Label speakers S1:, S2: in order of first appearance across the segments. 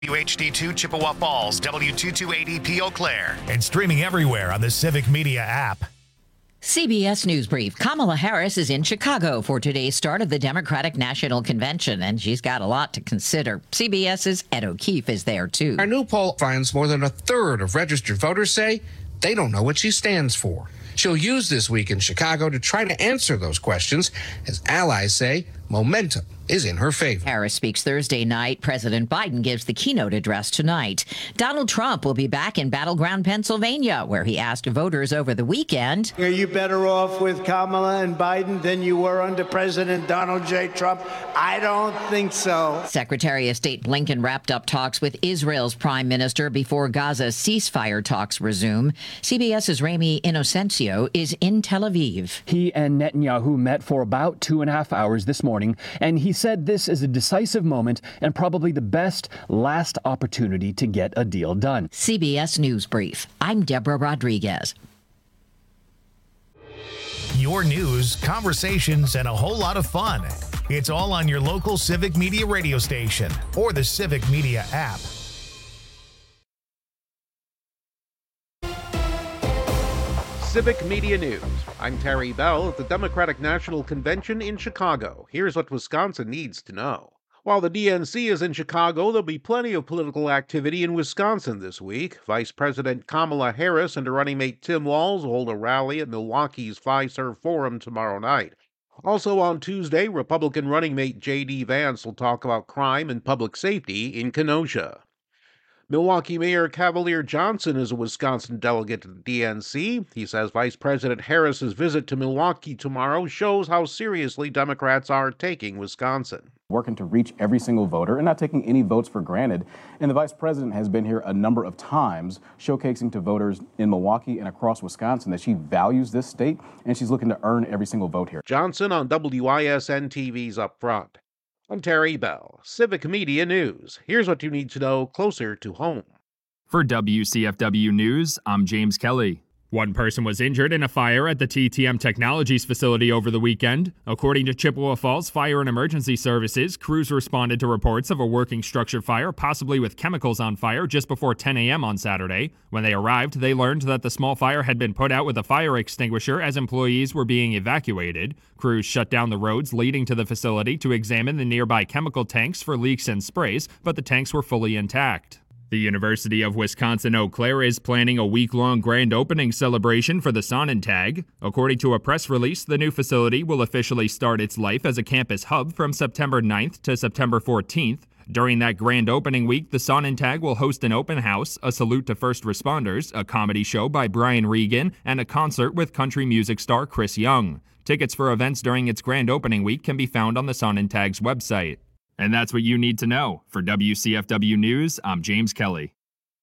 S1: WHD2 Chippewa Falls, W228EP Eau Claire, and streaming everywhere on the Civic Media app.
S2: CBS News Brief. Kamala Harris is in Chicago for today's start of the Democratic National Convention, and she's got a lot to consider. CBS's Ed O'Keefe is there, too.
S3: Our new poll finds more than a third of registered voters say they don't know what she stands for. She'll use this week in Chicago to try to answer those questions, as allies say momentum is in her favor.
S2: Harris speaks Thursday night. President Biden gives the keynote address tonight. Donald Trump will be back in battleground Pennsylvania, where he asked voters over the weekend,
S4: "Are you better off with Kamala and Biden than you were under President Donald J. Trump? I don't think so."
S2: Secretary of State Blinken wrapped up talks with Israel's prime minister before Gaza's ceasefire talks resume. CBS's Rami Inocencio is in Tel Aviv.
S5: He and Netanyahu met for about 2.5 hours this morning, and he said this is a decisive moment and probably the best last opportunity to get a deal done.
S2: CBS News Brief. I'm Deborah Rodriguez.
S1: Your news, conversations, and a whole lot of fun. It's all on your local Civic Media radio station or the Civic Media app.
S6: Civic Media News. I'm Terry Bell at the Democratic National Convention in Chicago. Here's what Wisconsin needs to know. While the DNC is in Chicago, there'll be plenty of political activity in Wisconsin this week. Vice President Kamala Harris and her running mate Tim Walz hold a rally at Milwaukee's Fiserv Forum tomorrow night. Also on Tuesday, Republican running mate J.D. Vance will talk about crime and public safety in Kenosha. Milwaukee Mayor Cavalier Johnson is a Wisconsin delegate to the DNC. He says Vice President Harris's visit to Milwaukee tomorrow shows how seriously Democrats are taking Wisconsin.
S7: Working to reach every single voter and not taking any votes for granted. And the vice president has been here a number of times, showcasing to voters in Milwaukee and across Wisconsin that she values this state and she's looking to earn every single vote here.
S6: Johnson on WISN TV's Up Front. I'm Terry Bell, Civic Media News. Here's what you need to know closer to home.
S8: For WCFW News, I'm James Kelly. One person was injured in a fire at the TTM Technologies facility over the weekend. According to Chippewa Falls Fire and Emergency Services, crews responded to reports of a working structure fire, possibly with chemicals on fire, just before 10 a.m. on Saturday. When they arrived, they learned that the small fire had been put out with a fire extinguisher as employees were being evacuated. Crews shut down the roads leading to the facility to examine the nearby chemical tanks for leaks and sprays, but the tanks were fully intact. The University of Wisconsin-Eau Claire is planning a week-long grand opening celebration for the Sonnentag. According to a press release, the new facility will officially start its life as a campus hub from September 9th to September 14th. During that grand opening week, the Sonnentag will host an open house, a salute to first responders, a comedy show by Brian Regan, and a concert with country music star Chris Young. Tickets for events during its grand opening week can be found on the Sonnentag's website. And that's what you need to know. For WCFW News, I'm James Kelly.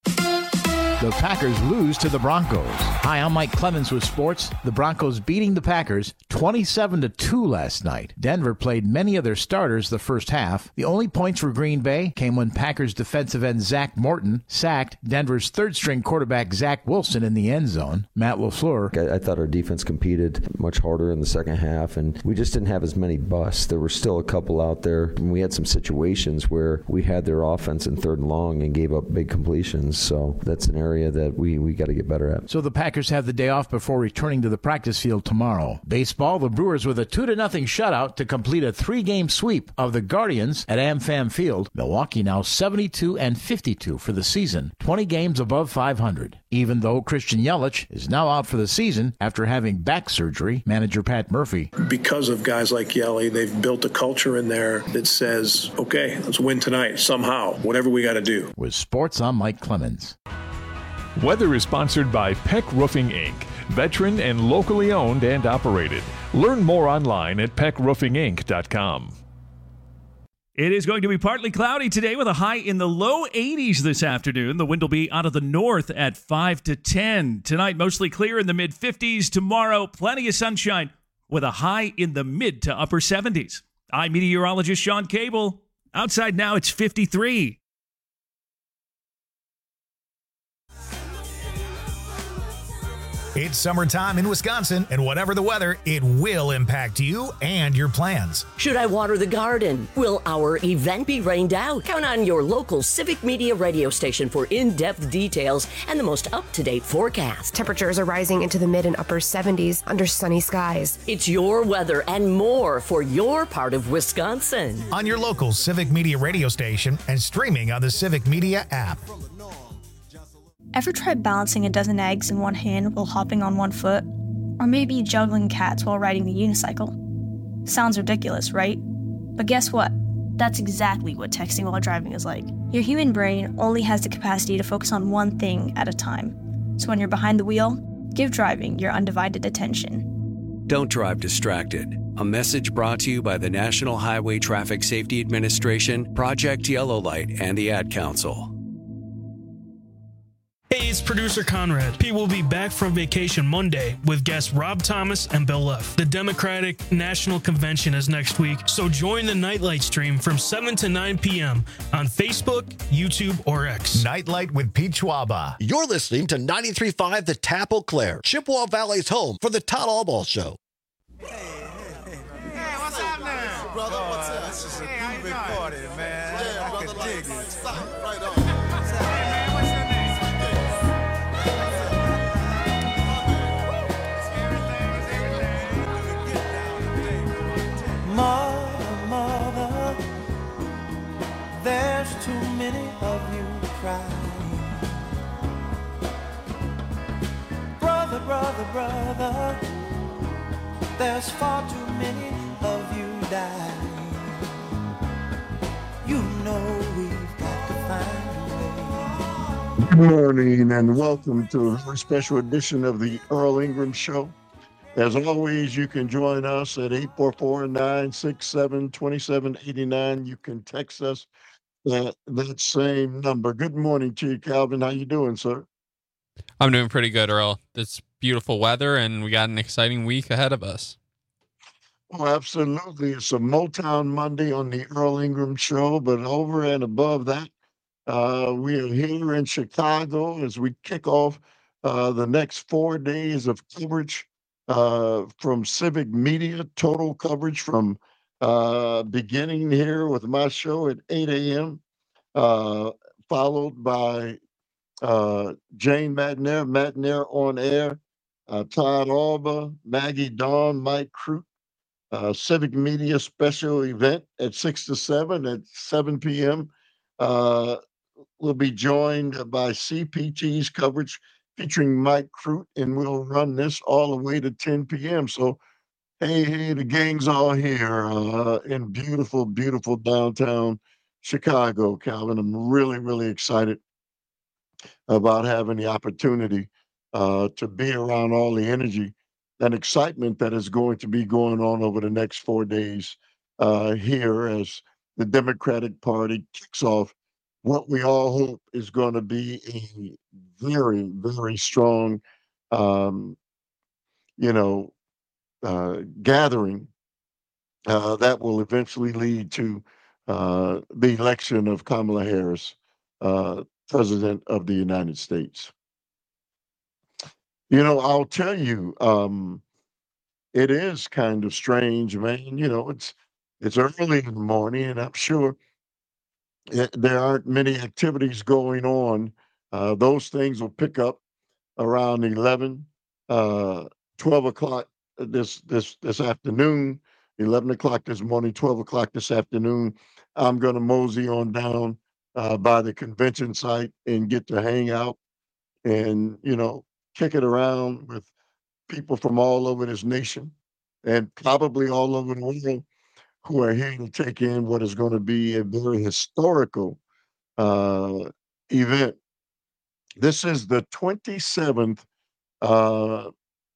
S9: The Packers lose to the Broncos. Hi, I'm Mike Clemens with sports. The Broncos beating the Packers 27-2 last night. Denver played many of their starters the first half. The only points for Green Bay came when Packers defensive end Zach Morton sacked Denver's third-string quarterback Zach Wilson in the end zone. Matt LaFleur.
S10: I thought our defense competed much harder in the second half, and we just didn't have as many busts. There were still a couple out there, and we had some situations where we had their offense in third and long and gave up big completions. So that's an area that we got to get better at.
S9: So the Packers have the day off before returning to the practice field tomorrow. Baseball, the Brewers with a 2-0 shutout to complete a 3-game sweep of the Guardians at AmFam Field. Milwaukee now 72-52 for the season, 20 games above 500. Even though Christian Yelich is now out for the season after having back surgery, manager Pat Murphy.
S11: Because of guys like Yelly, they've built a culture in there that says, okay, let's win tonight somehow, whatever we got to do.
S9: With sports, I'm Mike Clemens.
S12: Weather is sponsored by Peck Roofing, Inc., veteran and locally owned and operated. Learn more online at peckroofinginc.com.
S13: It is going to be partly cloudy today with a high in the low 80s this afternoon. The wind will be out of the north at 5 to 10. Tonight, mostly clear in the mid-50s. Tomorrow, plenty of sunshine with a high in the mid to upper 70s. I'm meteorologist Sean Cable. Outside now, it's 53.
S1: It's summertime in Wisconsin, and whatever the weather, it will impact you and your plans.
S14: Should I water the garden? Will our event be rained out? Count on your local Civic Media radio station for in-depth details and the most up-to-date forecast.
S15: Temperatures are rising into the mid and upper 70s under sunny skies.
S14: It's your weather and more for your part of Wisconsin.
S1: On your local Civic Media radio station and streaming on the Civic Media app.
S16: Ever tried balancing a dozen eggs in one hand while hopping on one foot? Or maybe juggling cats while riding the unicycle? Sounds ridiculous, right? But guess what? That's exactly what texting while driving is like. Your human brain only has the capacity to focus on one thing at a time. So when you're behind the wheel, give driving your undivided attention.
S17: Don't drive distracted. A message brought to you by the National Highway Traffic Safety Administration, Project Yellow Light, and the Ad Council.
S18: Hey, it's producer Conrad. Pete will be back from vacation Monday with guests Rob Thomas and Bill Leff. The Democratic National Convention is next week, so join the Nightlight stream from 7 to 9 p.m. on Facebook, YouTube, or X.
S1: Nightlight with Pete Schwaba.
S19: You're listening to 93.5 The Tap Eau Claire, Chippewa Valley's home for the Todd Allball Show.
S20: Hey, what's up now? Brother, what's up? This is a big party, man. Yeah, I can dig it. Stop right on.
S21: Mother, there's too many of you crying. Brother, there's far too many of you dying. You know we've got to find a way.
S22: Good morning and welcome to a very special edition of the Earl Ingram Show. As always, you can join us at 844-967-2789. You can text us at that same number. Good morning to you, Calvin. How you doing, sir?
S23: I'm doing pretty good, Earl. It's beautiful weather, and we got an exciting week ahead of us.
S22: Oh, absolutely. It's a Motown Monday on the Earl Ingram Show, but over and above that, we are here in Chicago as we kick off the next 4 days of coverage from Civic Media, total coverage from beginning here with my show at 8 a.m., followed by Jane Matnair on air, Todd Alba, Maggie Dawn, Mike Crute, Civic Media special event at 6 to 7 at 7 p.m. We'll be joined by CPT's coverage featuring Mike Crute, and we'll run this all the way to 10 p.m. So, hey, the gang's all here in beautiful, beautiful downtown Chicago, Calvin. I'm really, really excited about having the opportunity to be around all the energy and excitement that is going to be going on over the next 4 days here as the Democratic Party kicks off what we all hope is going to be a very, very strong, gathering that will eventually lead to the election of Kamala Harris, President of the United States. I'll tell you, it is kind of strange, man. It's early in the morning, and I'm sure there aren't many activities going on. Those things will pick up around 11, 12 o'clock this afternoon, 11 o'clock this morning, 12 o'clock this afternoon. I'm going to mosey on down by the convention site and get to hang out and, kick it around with people from all over this nation and probably all over the world who are here to take in what is going to be a very historical event. This is the 27th, the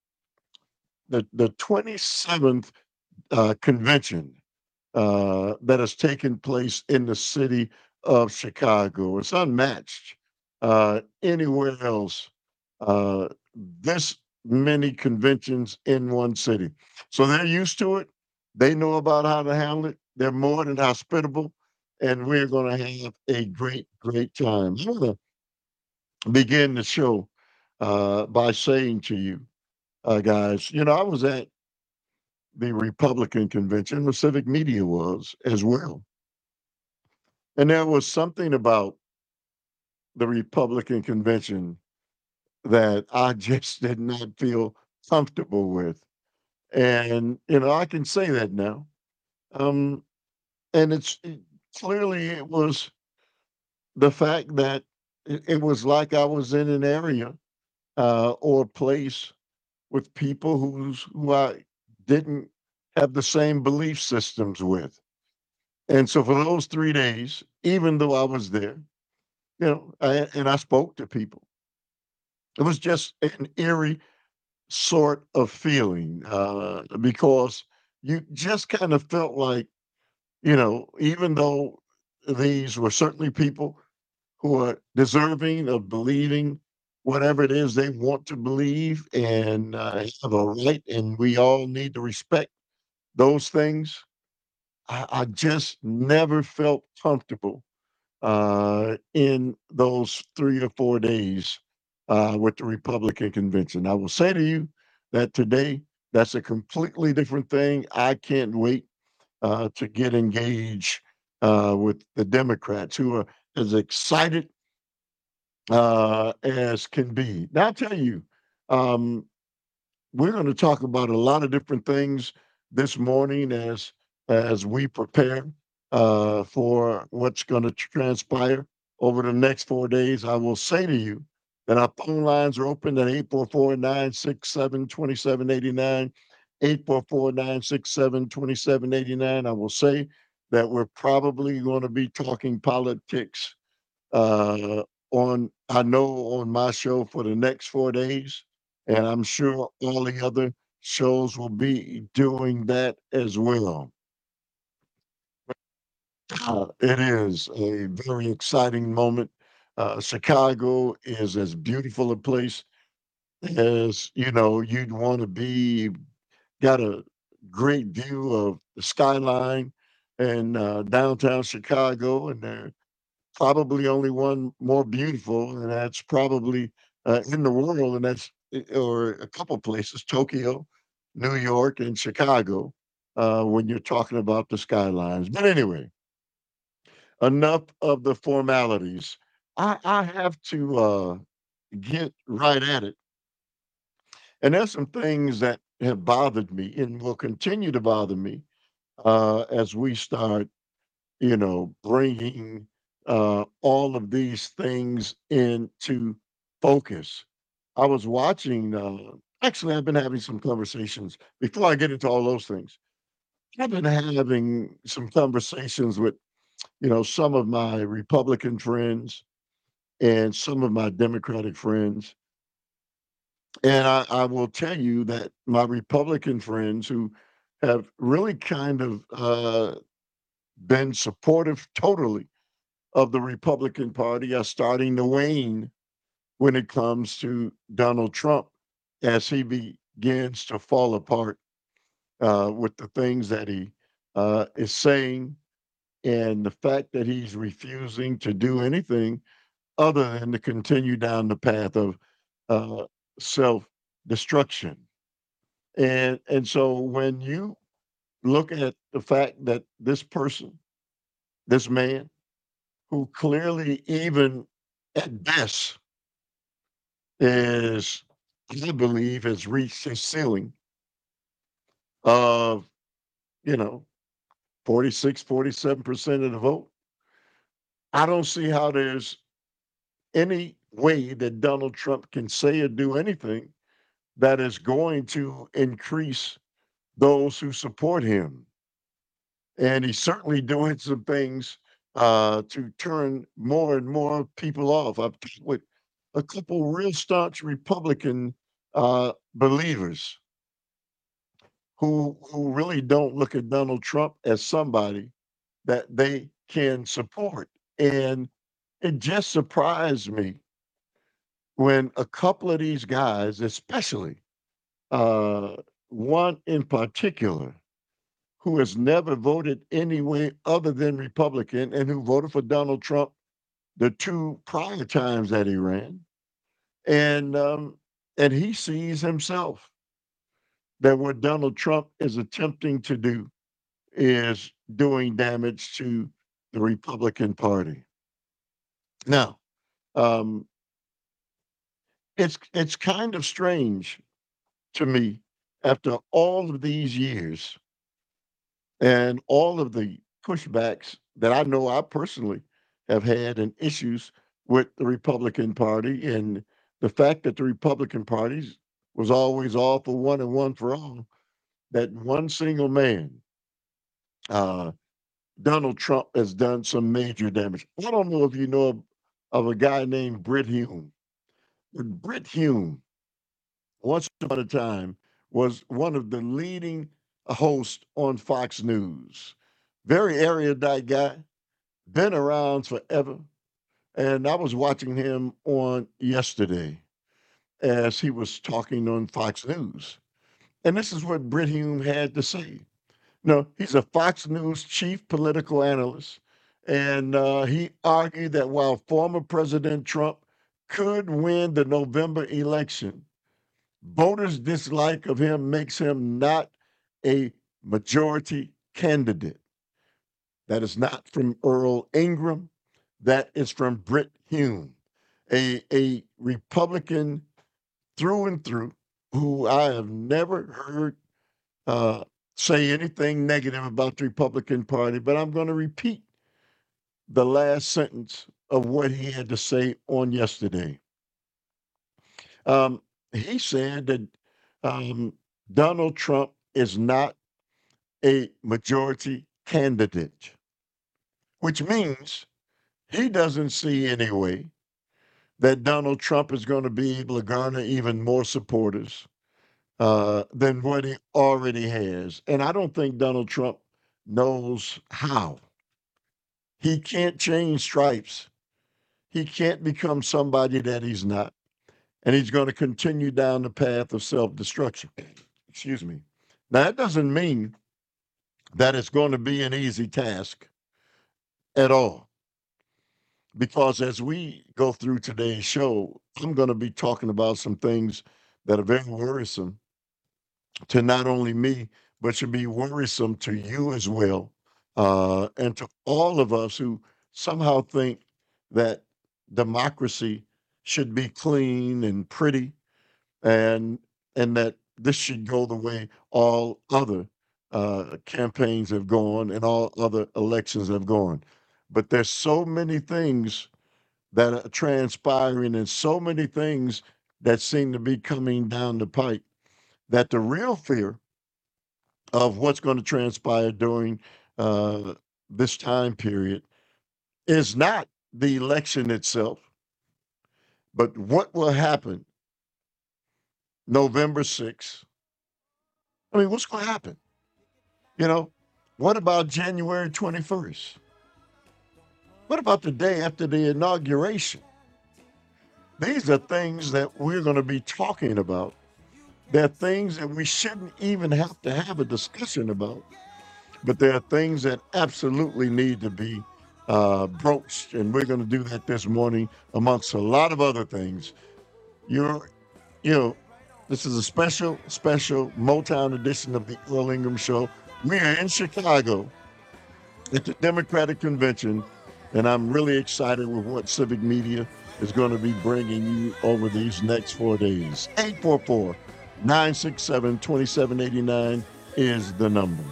S22: 27th convention that has taken place in the city of Chicago. It's unmatched anywhere else. This many conventions in one city. So they're used to it. They know about how to handle it. They're more than hospitable, and we're going to have a great, great time. I'm going to begin the show by saying to you guys. You know, I was at the Republican convention, the civic media was as well. And there was something about the Republican convention that I just did not feel comfortable with. And, you know, I can say that now. Um, and clearly it was the fact that it was like I was in an area or a place with people who I didn't have the same belief systems with. And so for those 3 days, even though I was there, you know, and I spoke to people, it was just an eerie sort of feeling because you just kind of felt like, you know, even though these were certainly people who are deserving of believing whatever it is they want to believe and have a right, and we all need to respect those things. I just never felt comfortable in those 3 or 4 days with the Republican convention. I will say to you that today, that's a completely different thing. I can't wait to get engaged with the Democrats who are as excited as can be. Now, I'll tell you, um, we're going to talk about a lot of different things this morning as we prepare for what's going to transpire over the next 4 days. I will say to you that our phone lines are open at 844-967-2789, 844-967-2789. I will say that we're probably going to be talking politics I know on my show for the next 4 days, and I'm sure all the other shows will be doing that as well. It is a very exciting moment. Chicago is as beautiful a place as you'd want to be. Got a great view of the skyline and downtown Chicago, and there probably only one more beautiful, and that's probably in the world, and that's or a couple places: Tokyo, New York, and Chicago. When you're talking about the skylines, but anyway, enough of the formalities. I have to get right at it, and there's some things that have bothered me and will continue to bother me as we start bringing all of these things into focus. I was watching, actually, I've been having some conversations before I get into all those things. I've been having some conversations with, some of my Republican friends and some of my Democratic friends. And I will tell you that my Republican friends who have really kind of been supportive totally of the Republican Party are starting to wane when it comes to Donald Trump as he begins to fall apart with the things that he is saying and the fact that he's refusing to do anything other than to continue down the path of self destruction. And so when you look at the fact that this person, this man, who clearly even at best is, I believe, has reached his ceiling of, 46, 47% of the vote. I don't see how there's any way that Donald Trump can say or do anything that is going to increase those who support him. And he's certainly doing some things to turn more and more people off. I've talked with a couple real staunch Republican believers who really don't look at Donald Trump as somebody that they can support. And it just surprised me when a couple of these guys, especially one in particular, who has never voted any way other than Republican and who voted for Donald Trump the two prior times that he ran, and he sees himself that what Donald Trump is attempting to do is doing damage to the Republican Party. Now, it's kind of strange to me after all of these years and all of the pushbacks that I know I personally have had and issues with the Republican Party, and the fact that the Republican Party was always all for one and one for all, that one single man, Donald Trump, has done some major damage. I don't know if you know of a guy named Brit Hume. Brit Hume, once upon a time, was one of the leading hosts on Fox News. Very erudite guy, been around forever. And I was watching him on yesterday as he was talking on Fox News. And this is what Brit Hume had to say. No, he's a Fox News chief political analyst. And he argued that while former President Trump could win the November election, voters' dislike of him makes him not a majority candidate. That is not from Earl Ingram. That is from Brit Hume, a Republican through and through, who I have never heard say anything negative about the Republican Party. But I'm going to repeat the last sentence of what he had to say on yesterday. He said that Donald Trump is not a majority candidate, which means he doesn't see any way that Donald Trump is going to be able to garner even more supporters than what he already has. And I don't think Donald Trump knows how. He can't change stripes. He can't become somebody that he's not. And he's going to continue down the path of self-destruction. Excuse me. Now, that doesn't mean that it's going to be an easy task at all. Because as we go through today's show, I'm going to be talking about some things that are very worrisome to not only me, but should be worrisome to you as well, and to all of us who somehow think that democracy should be clean and pretty, and that this should go the way all other campaigns have gone and all other elections have gone. But there's so many things that are transpiring and so many things that seem to be coming down the pipe that the real fear of what's going to transpire during this time period is not the election itself, but what will happen November 6th. I mean, what's going to happen? You know, what about January 21st? What about the day after the inauguration? These are things that we're going to be talking about. They're things that we shouldn't even have to have a discussion about, but there are things that absolutely need to be broached, and we're going to do that this morning amongst a lot of other things. This is a special Motown edition of the Earl Ingram Show. We are in Chicago at the Democratic Convention, and I'm really excited with what Civic Media is going to be bringing you over these next 4 days. 844-967-2789 is the number.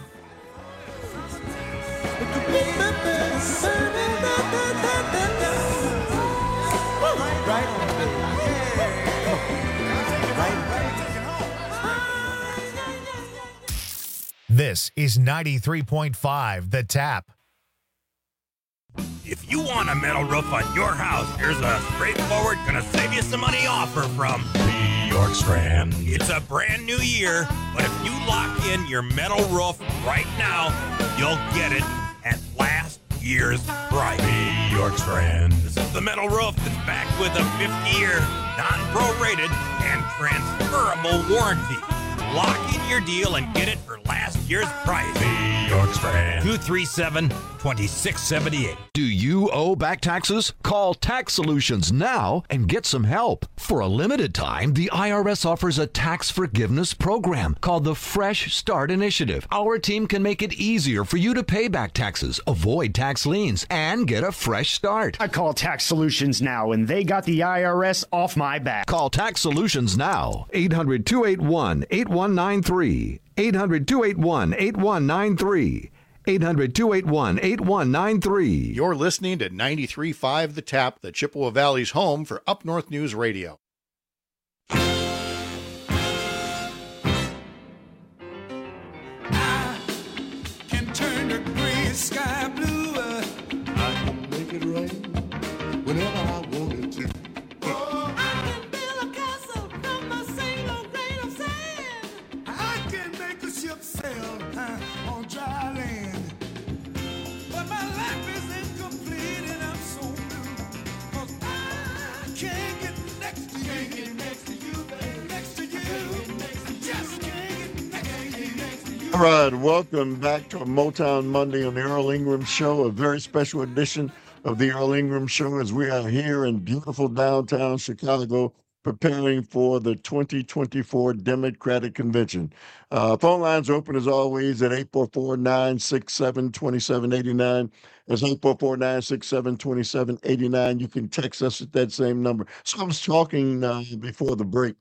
S1: This is 93.5 The Tap.
S3: If you want a metal roof on your house, here's a straightforward, gonna save you some money offer from York Strand. It's a brand new year, but if you lock in your metal roof right now, you'll get it at last year's price. York Strand. This is the metal roof that's backed with a 50-year, non-prorated, and transferable warranty. Lock in your deal and get it for last year's price. York Strand. 237 2678.
S2: Do you owe back taxes? Call Tax Solutions now and get some help. For a limited time, the IRS offers a tax forgiveness program called the Fresh Start Initiative. Our team can make it easier for you to pay back taxes, avoid tax liens, and get a fresh start.
S4: I call Tax Solutions now, and they got the IRS off my back.
S2: Call Tax Solutions now. 800-281-8193. 800-281-8193. 800-281-8193.
S5: You're listening to 93.5 The Tap, the Chippewa Valley's home for Up North News Radio.
S21: I can turn the gray sky blue. I can make it rain whenever I wanted to. Oh, I can build a castle from a single grain of sand. I can make a ship sail on dry land. But my life is incomplete and I'm so blue. 'Cause I can't get next to you. Can't get next to you, baby. Next to you. Just can't get next to you.
S22: All right, welcome back to a Motown Monday on the Earl Ingram Show, a very special edition of the Earl Ingram Show as we are here in beautiful downtown Chicago preparing for the 2024 Democratic Convention. Phone lines are open as always at 844-967-2789. That's 844-967-2789. You can text us at that same number. So I was talking before the break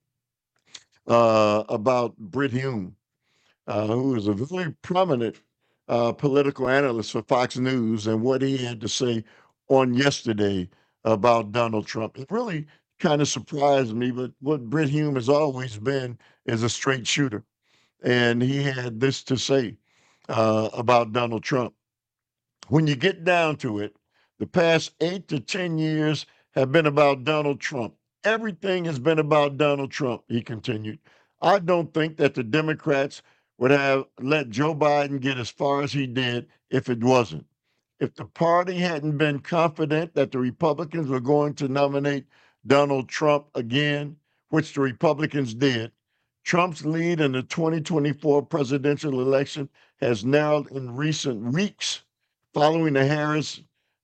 S22: about Brit Hume, who is a very prominent political analyst for Fox News, and what he had to say on yesterday about Donald Trump. It really kind of surprised me, but what Brit Hume has always been is a straight shooter. And he had this to say about Donald Trump. When you get down to it, the past 8 to 10 years have been about Donald Trump. Everything has been about Donald Trump, he continued. I don't think that the Democrats would have let Joe Biden get as far as he did if it wasn't. If the party hadn't been confident that the Republicans were going to nominate Donald Trump again, which the Republicans did, Trump's lead in the 2024 presidential election has narrowed in recent weeks following Harris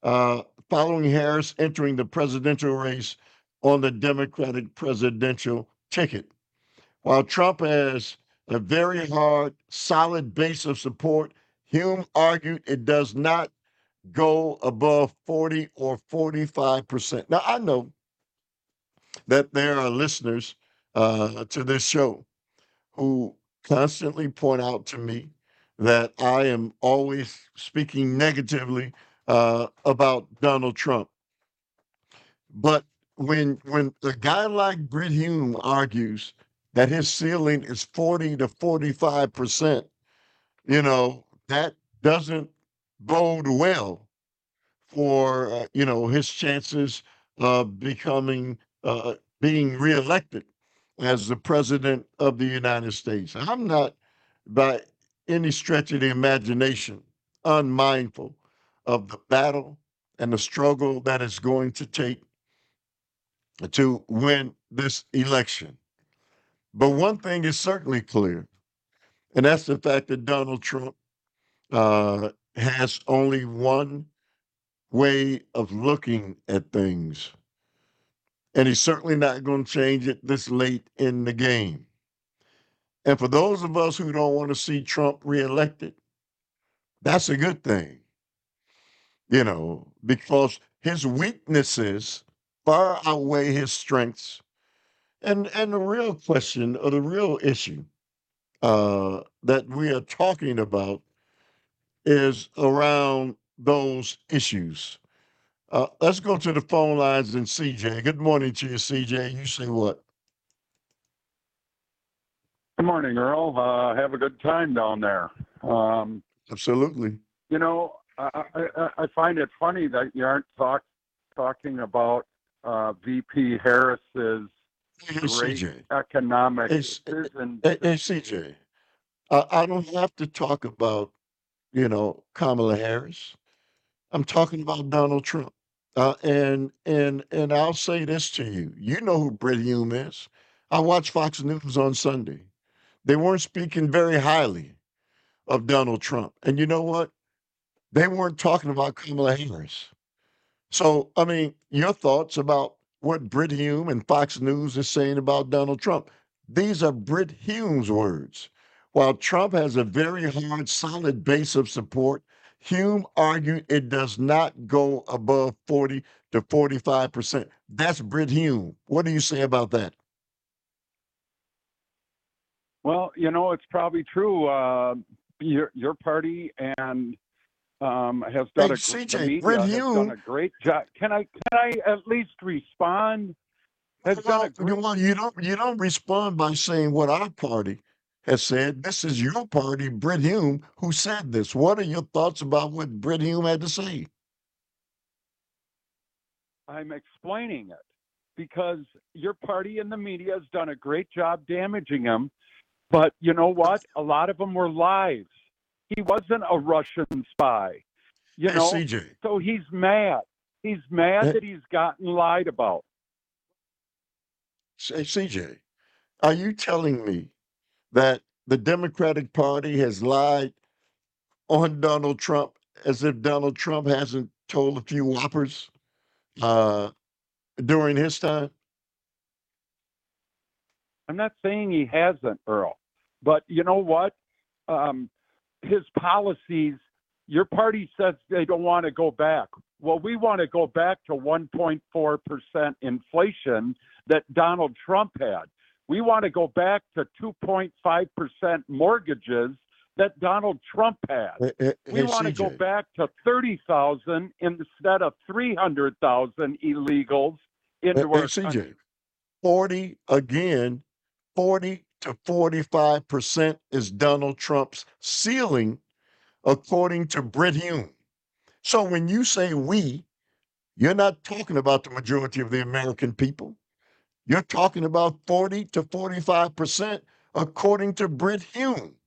S22: entering the presidential race on the Democratic presidential ticket. While Trump has a very hard, solid base of support, Hume argued it does not go above 40 or 45%. Now, I know that there are listeners to this show who constantly point out to me that I am always speaking negatively about Donald Trump. But when a guy like Brit Hume argues that his ceiling is 40 to 45%, that doesn't bode well for, his chances of being reelected as the president of the United States. I'm not, by any stretch of the imagination, unmindful of the battle and the struggle that it's going to take to win this election. But one thing is certainly clear, and that's the fact that Donald Trump has only one way of looking at things. And he's certainly not going to change it this late in the game. And for those of us who don't want to see Trump reelected, that's a good thing, because his weaknesses far outweigh his strengths. And the real question, or the real issue that we are talking about is around those issues. Let's go to the phone lines and CJ. Good morning to you, CJ. You say what?
S24: Good morning, Earl. Have a good time down there.
S22: Absolutely.
S24: I find it funny that you aren't talking about VP Harris's great economic vision.
S22: Hey, CJ, I don't have to talk about, Kamala Harris. I'm talking about Donald Trump. And I'll say this to you. You know who Brit Hume is. I watch Fox News on Sunday. They weren't speaking very highly of Donald Trump. And you know what? They weren't talking about Kamala Harris. So, I mean, your thoughts about what Brit Hume and Fox News is saying about Donald Trump. These are Brit Hume's words. While Trump has a very hard, solid base of support, Hume argued it does not go above 40 to 45%. That's Brit Hume. What do you say about that?
S24: Well, it's probably true. Your party and has done
S22: CJ, Brit Hume
S24: done a great job. Can I at least respond? You
S22: don't respond by saying what our party has said. This is your party, Brit Hume, who said this. What are your thoughts about what Brit Hume had to say?
S24: I'm explaining it because your party and the media has done a great job damaging him. But you know what? A lot of them were lies. He wasn't a Russian spy.
S22: CJ.
S24: So he's mad. He's mad that he's gotten lied about.
S22: Say, CJ, are you telling me that the Democratic Party has lied on Donald Trump as if Donald Trump hasn't told a few whoppers during his time?
S24: I'm not saying he hasn't, Earl. But you know what? His policies, your party says they don't want to go back. Well, we want to go back to 1.4% inflation that Donald Trump had. We want to go back to 2.5% mortgages that Donald Trump had. We want to go back to 30,000 instead of 300,000 illegals into our country.
S22: 40 to 45% is Donald Trump's ceiling, according to Brit Hume. So when you say we, you're not talking about the majority of the American people. You're talking about 40 to 45%, according to Brit Hume.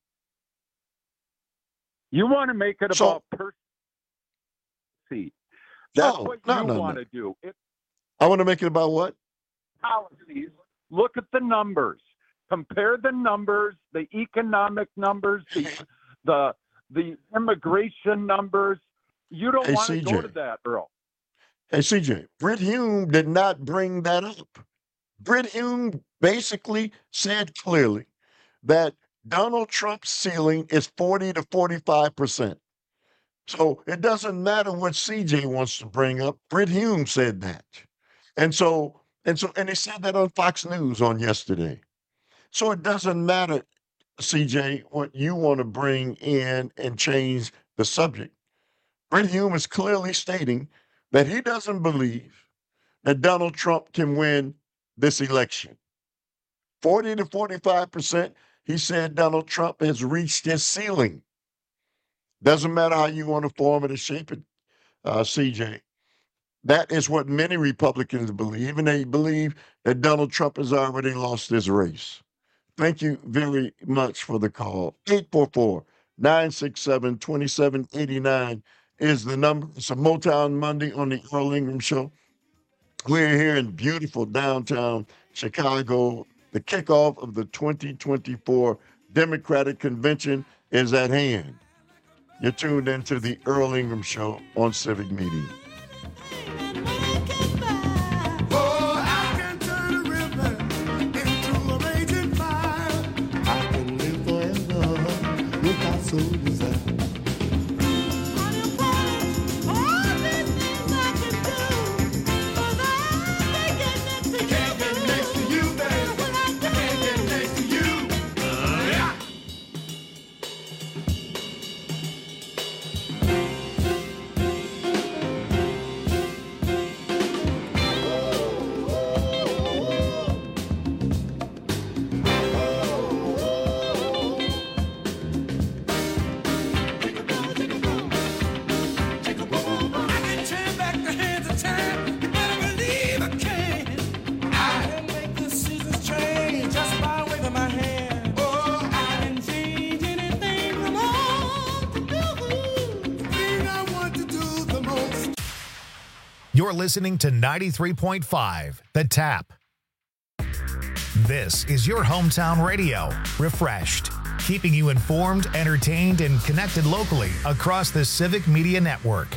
S24: You want to make it about policy. That's what you want to do.
S22: I want to make it about what?
S24: Policies. Look at the numbers. Compare the numbers, the economic numbers, the immigration numbers. You don't want to go to that, Earl.
S22: Hey, CJ, Brit Hume did not bring that up. Brit Hume basically said clearly that Donald Trump's ceiling is 40 to 45%. So it doesn't matter what CJ wants to bring up. Brit Hume said that. And he said that on Fox News on yesterday. So it doesn't matter, CJ, what you want to bring in and change the subject. Brit Hume is clearly stating that he doesn't believe that Donald Trump can win this election. 40 to 45%, he said Donald Trump has reached his ceiling. Doesn't matter how you want to form it or shape it, CJ. That is what many Republicans believe, and they believe that Donald Trump has already lost this race. Thank you very much for the call. 844-967-2789 is the number. It's a Motown Monday on the Earl Ingram Show. We're here in beautiful downtown Chicago. The kickoff of the 2024 Democratic Convention is at hand. You're tuned into the Earl Ingram Show on Civic Media.
S1: You're listening to 93.5 The Tap. This is your hometown radio, refreshed. keeping you informed, entertained, and connected locally across the Civic Media Network.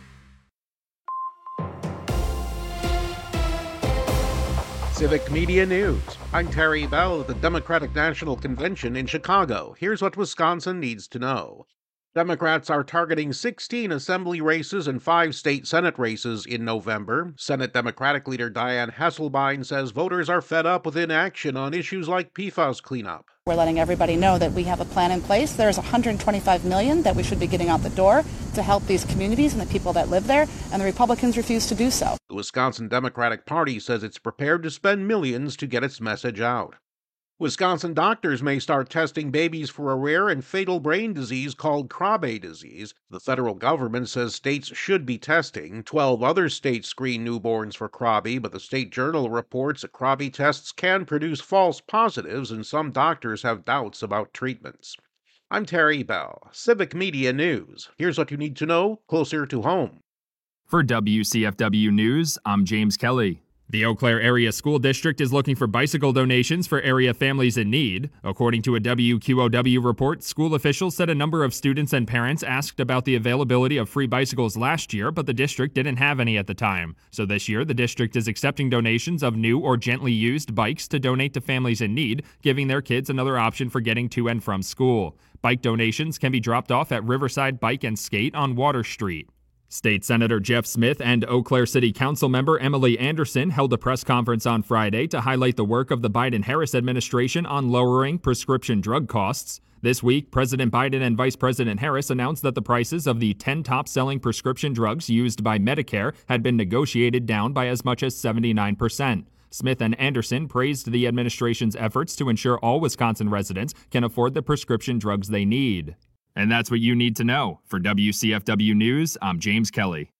S6: Civic Media News. I'm Terry Bell at the Democratic National Convention in Chicago. Here's what Wisconsin needs to know. Democrats are targeting 16 assembly races and 5 state Senate races in November. Senate Democratic leader Dianne Hasselbein says voters are fed up with inaction on issues like PFAS cleanup.
S7: We're letting everybody know that we have a plan in place. There's $125 million that we should be getting out the door to help these communities and the people that live there, and the Republicans refuse to do so.
S6: The Wisconsin Democratic Party says it's prepared to spend millions to get its message out. Wisconsin doctors may start testing babies for a rare and fatal brain disease called Krabbe disease. The federal government says states should be testing. 12 other states screen newborns for Krabbe, but the State Journal reports that Krabbe tests can produce false positives, and some doctors have doubts about treatments. I'm Terry Bell, Civic Media News. Here's what you need to know closer to home.
S8: For WCFW News, I'm James Kelly. The Eau Claire Area School District is looking for bicycle donations for area families in need. According to a WQOW report, school officials said a number of students and parents asked about the availability of free bicycles last year, but the district didn't have any at the time. So this year, the district is accepting donations of new or gently used bikes to donate to families in need, giving their kids another option for getting to and from school. Bike donations can be dropped off at Riverside Bike and Skate on Water Street. State Senator Jeff Smith and Eau Claire City Council member Emily Anderson held a press conference on Friday to highlight the work of the Biden-Harris administration on lowering prescription drug costs. This week, President Biden and Vice President Harris announced that the prices of the 10 top-selling prescription drugs used by Medicare had been negotiated down by as much as 79%. Smith and Anderson praised the administration's efforts to ensure all Wisconsin residents can afford the prescription drugs they need. And that's what you need to know. For WCFW News, I'm James Kelly.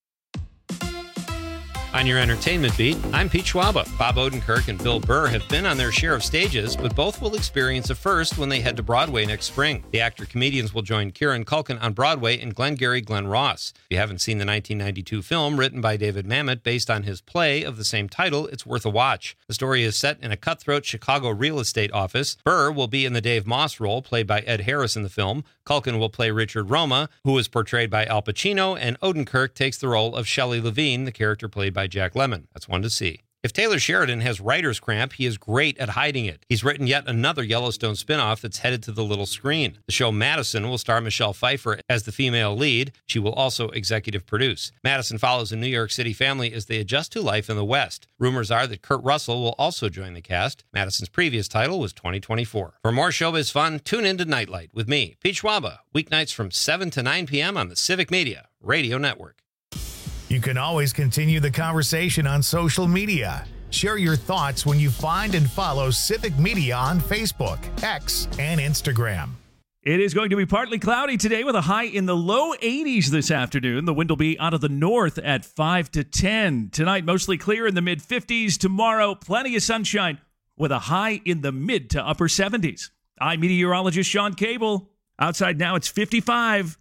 S10: On your entertainment beat, I'm Pete Schwaba. Bob Odenkirk and Bill Burr have been on their share of stages, but both will experience a first when they head to Broadway next spring. The actor-comedians will join Kieran Culkin on Broadway in Glengarry Glen Ross. If you haven't seen the 1992 film written by David Mamet based on his play of the same title, it's worth a watch. The story is set in a cutthroat Chicago real estate office. Burr will be in the Dave Moss role, played by Ed Harris in the film. Culkin will play Richard Roma, who is portrayed by Al Pacino, and Odenkirk takes the role of Shelley Levine, the character played by Jack Lemmon. That's one to see. If Taylor Sheridan has writer's cramp, he is great at hiding it. He's written yet another Yellowstone spinoff that's headed to the little screen. The show Madison will star Michelle Pfeiffer as the female lead. She will also executive produce. Madison follows a New York City family as they adjust to life in the West. Rumors are that Kurt Russell will also join the cast. Madison's previous title was 2024. For more showbiz fun, tune in to Nightlight with me, Pete Schwaba, weeknights from 7 to 9 p.m. on the Civic Media Radio Network.
S1: You can always continue the conversation on social media. Share your thoughts when you find and follow Civic Media on Facebook, X, and Instagram.
S13: It is going to be partly cloudy today with a high in the low 80s this afternoon. The wind will be out of the north at 5 to 10. Tonight, mostly clear in the mid-50s. Tomorrow, plenty of sunshine with a high in the mid to upper 70s. I'm meteorologist Sean Cable. Outside now, it's 55.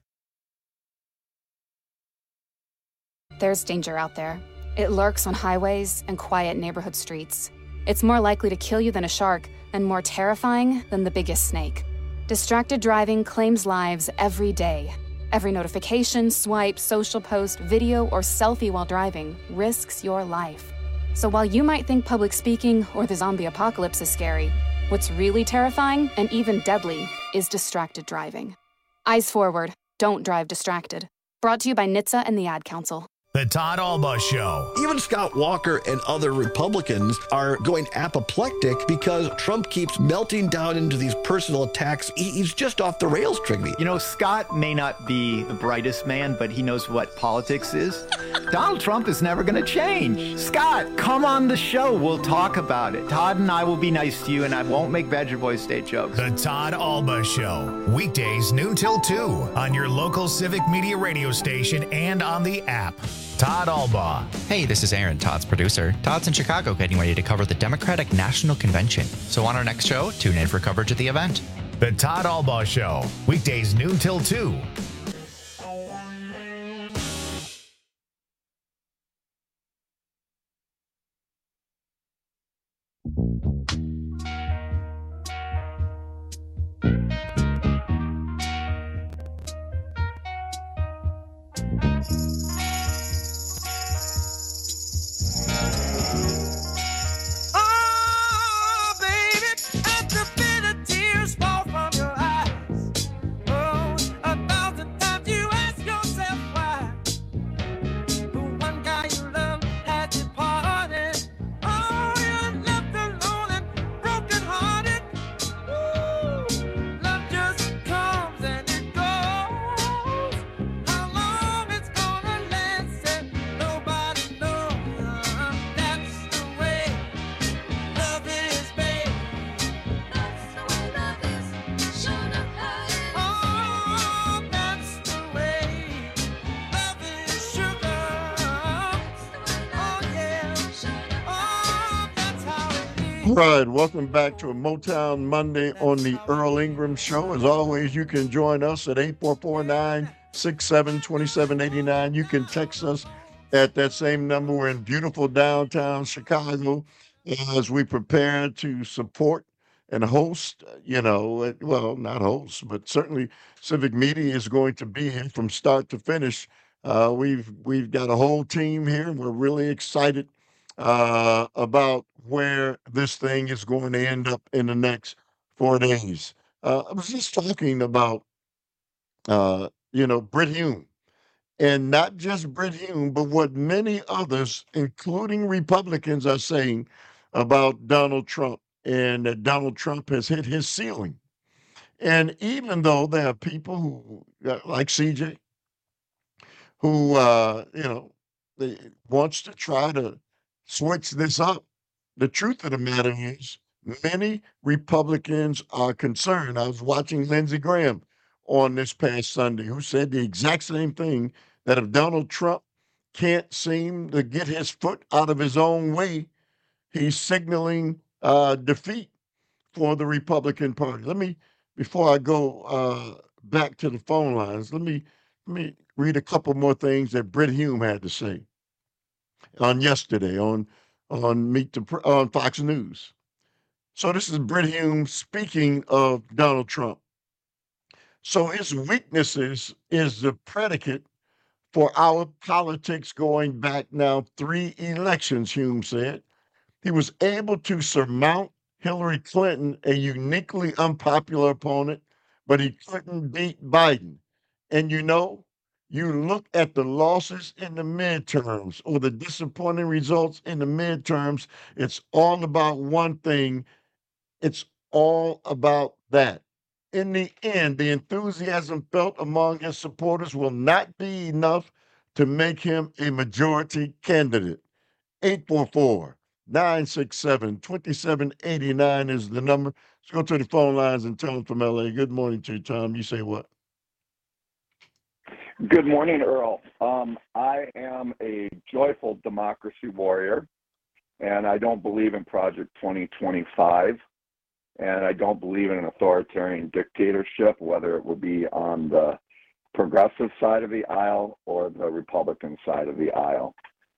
S25: There's danger out there. It lurks on highways and quiet neighborhood streets. It's more likely to kill you than a shark and more terrifying than the biggest snake. Distracted driving claims lives every day. Every notification, swipe, social post, video, or selfie while driving risks your life. So while you might think public speaking or the zombie apocalypse is scary, what's really terrifying and even deadly is distracted driving. Eyes forward. Don't drive distracted. Brought to you by NHTSA and the Ad Council.
S1: The Todd Alba Show.
S19: Even Scott Walker and other Republicans are going apoplectic because Trump keeps melting down into these personal attacks. He's just off the rails, Trigby.
S26: You know, Scott may not be the brightest man, but he knows what politics is. Donald Trump is never going to change. Scott, come on the show. We'll talk about it. Todd and I will be nice to you, and I won't make Badger Boys State jokes.
S1: The Todd Alba Show. Weekdays, noon till 2 on your local Civic Media radio station and on the app. Todd Alba.
S27: Hey, this is Aaron, Todd's producer. Todd's in Chicago getting ready to cover the Democratic National Convention. So on our next show, tune in for coverage of the event.
S1: The Todd Alba Show. Weekdays, noon till 2.
S22: All right, welcome back to a Motown Monday on the Earl Ingram Show. As always, you can join us at 844-967-2789. You can text us at that same number. We're in beautiful downtown Chicago as we prepare to support and host, well, not host, but certainly Civic Media is going to be here from start to finish. We've got a whole team here. We're really excited about where this thing is going to end up in the next 4 days. I was just talking about, Brit Hume, and not just Brit Hume, but what many others, including Republicans, are saying about Donald Trump, and that Donald Trump has hit his ceiling. And even though there are people who, like CJ, who, they wants to try to switch this up, the truth of the matter is many Republicans are concerned. I was watching Lindsey Graham on this past Sunday, who said the exact same thing, that if Donald Trump can't seem to get his foot out of his own way, he's signaling defeat for the Republican Party. Before I go back to the phone lines, let me read a couple more things that Brit Hume had to say on yesterday on Fox News. So this is Brit Hume speaking of Donald Trump. So his weaknesses is the predicate for our politics going back now 3 elections, Hume said. He was able to surmount Hillary Clinton, a uniquely unpopular opponent, but he couldn't beat Biden. And you look at the losses in the midterms or the disappointing results in the midterms, it's all about one thing. It's all about that. In the end, the enthusiasm felt among his supporters will not be enough to make him a majority candidate. 844-967-2789 is the number. Let's go to the phone lines and Tom from LA. Good morning to you, Tom. You say what?
S9: Good morning, Earl. I am a joyful democracy warrior, and I don't believe in Project 2025, and I don't believe in an authoritarian dictatorship, whether it would be on the progressive side of the aisle or the Republican side of the aisle.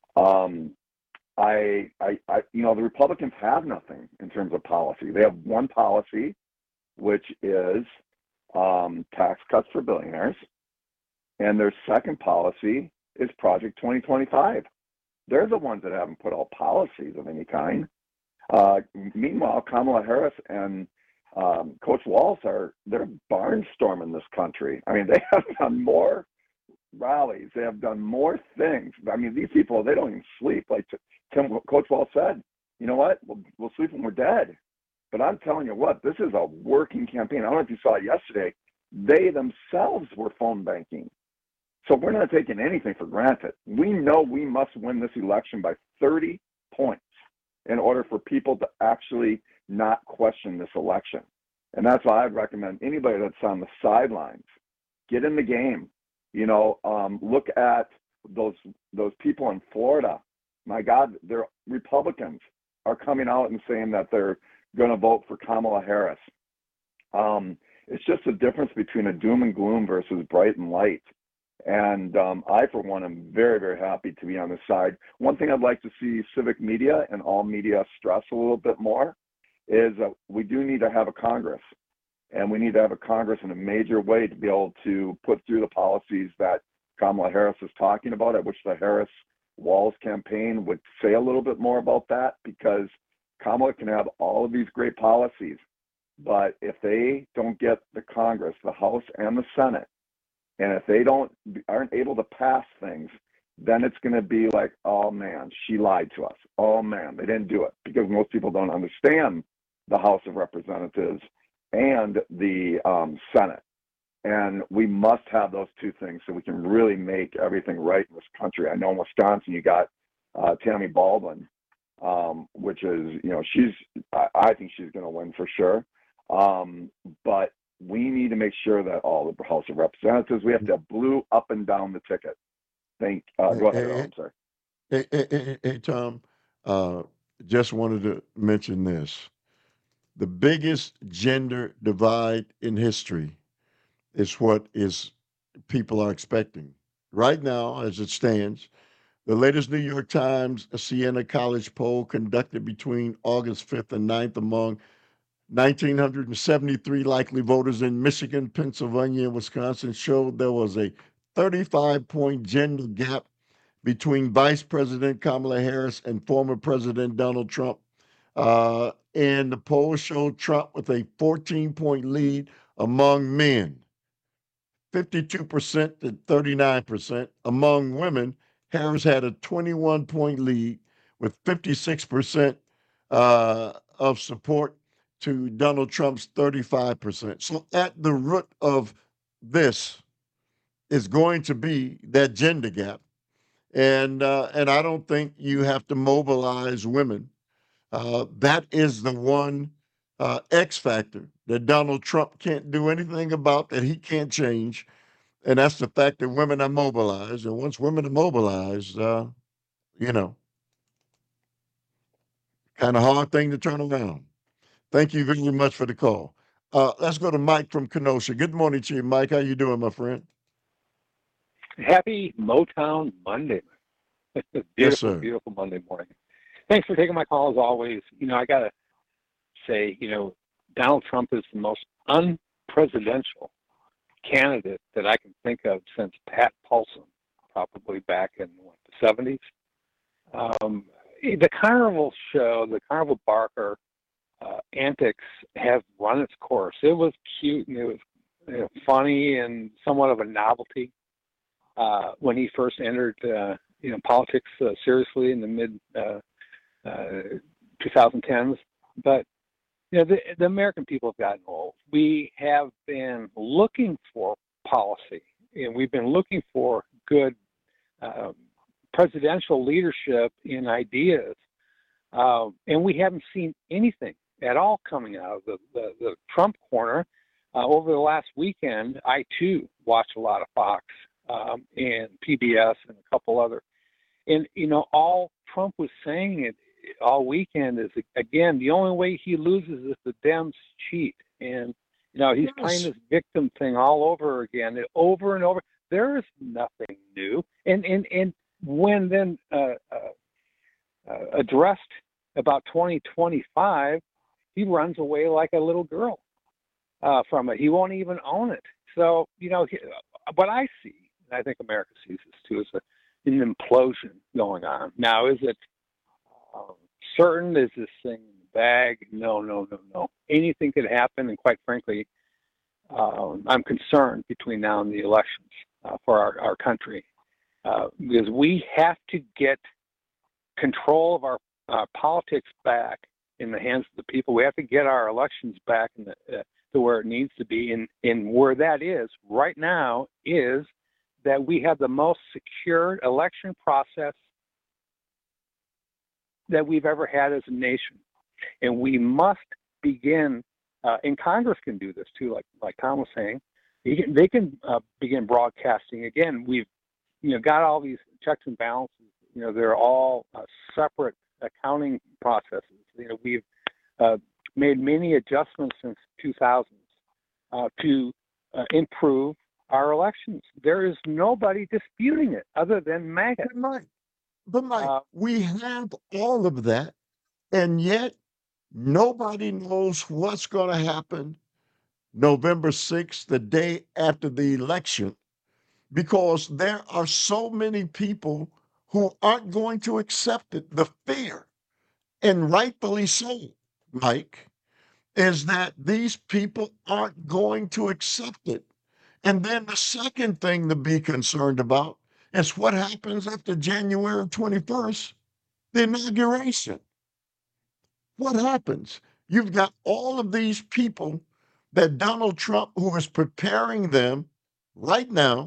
S9: The Republicans have nothing in terms of policy. They have one policy, which is tax cuts for billionaires. And their second policy is Project 2025. They're the ones that haven't put out policies of any kind. Meanwhile, Kamala Harris and Coach Walz they're barnstorming this country. I mean, they have done more rallies. They have done more things. I mean, these people, they don't even sleep. Like Coach Walz said, you know what? We'll sleep when we're dead. But I'm telling you what, this is a working campaign. I don't know if you saw it yesterday. They themselves were phone banking. So we're not taking anything for granted. We know we must win this election by 30 points in order for people to actually not question this election. And that's why I'd recommend anybody that's on the sidelines, get in the game. Look at those people in Florida. My God, they're Republicans are coming out and saying that they're going to vote for Kamala Harris. It's just a difference between a doom and gloom versus bright and light. And I, for one, am very, very happy to be on this side. One thing I'd like to see civic media and all media stress a little bit more is that we do need to have a Congress. And we need to have a Congress in a major way to be able to put through the policies that Kamala Harris is talking about. I wish the Harris-Walz campaign would say a little bit more about that, because Kamala can have all of these great policies. But if they don't get the Congress, the House and the Senate, and if they aren't able to pass things, then it's going to be like, oh man, she lied to us. Oh man, they didn't do it, because most people don't understand the House of Representatives and the Senate. And we must have those two things so we can really make everything right in this country. I know in Wisconsin you got Tammy Baldwin, which is, I think she's going to win for sure. But we need to make sure that all the House of Representatives, we have to have blue up and down the ticket. Go ahead, I'm sorry.
S22: Hey, Tom, just wanted to mention this. The biggest gender divide in history is what is people are expecting. Right now, as it stands, the latest New York Times Siena College poll conducted between August 5th and 9th among 1,973 likely voters in Michigan, Pennsylvania, and Wisconsin showed there was a 35-point gender gap between Vice President Kamala Harris and former President Donald Trump. And the poll showed Trump with a 14-point lead among men, 52% to 39%. Among women, Harris had a 21-point lead with 56% of support to Donald Trump's 35%. So at the root of this is going to be that gender gap. And I don't think you have to mobilize women. That is the one X factor that Donald Trump can't do anything about, that he can't change. And that's the fact that women are mobilized. And once women are mobilized, kind of hard thing to turn around. Thank you very much for the call. Let's go to Mike from Kenosha. Good morning to you, Mike. How you doing, my friend?
S11: Happy Motown Monday. Beautiful,
S22: Yes, sir.
S11: beautiful Monday morning. Thanks for taking my call as always. I got to say, Donald Trump is the most unpresidential candidate that I can think of since Pat Paulson, probably back in the 70s. The Carnival show, the Carnival Barker antics have run its course. It was cute and it was funny and somewhat of a novelty when he first entered politics seriously in the mid 2010s. But the American people have gotten old. We have been looking for policy, and we've been looking for good presidential leadership in ideas, and we haven't seen anything at all coming out of the Trump corner. Over the last weekend, I too watched a lot of Fox and PBS and a couple other. And, all Trump was saying all weekend is, again, the only way he loses is the Dems cheat. And, he's playing this victim thing all over again, over and over. There is nothing new. And when then addressed about 2025, he runs away like a little girl from it. He won't even own it. So, what I see, and I think America sees this too, is an implosion going on. Now, is it certain? Is this thing in the bag? No. Anything could happen, and quite frankly, I'm concerned between now and the elections for our country because we have to get control of our politics back in the hands of the people. We have to get our elections back to where it needs to be, and where that is right now is that we have the most secure election process that we've ever had as a nation. And we must begin, and Congress can do this too, like Tom was saying. They can begin broadcasting. Again, we've got all these checks and balances. They're all separate accounting processes. We've made many adjustments since 2000 to improve our elections. There is nobody disputing it other than MAGA.
S22: But Mike, we have all of that, and yet nobody knows what's going to happen November 6th, the day after the election, because there are so many people who aren't going to accept it. The fear, and rightfully so, Mike, is that these people aren't going to accept it. And then the second thing to be concerned about is what happens after January 21st, the inauguration. What happens? You've got all of these people that Donald Trump, who is preparing them right now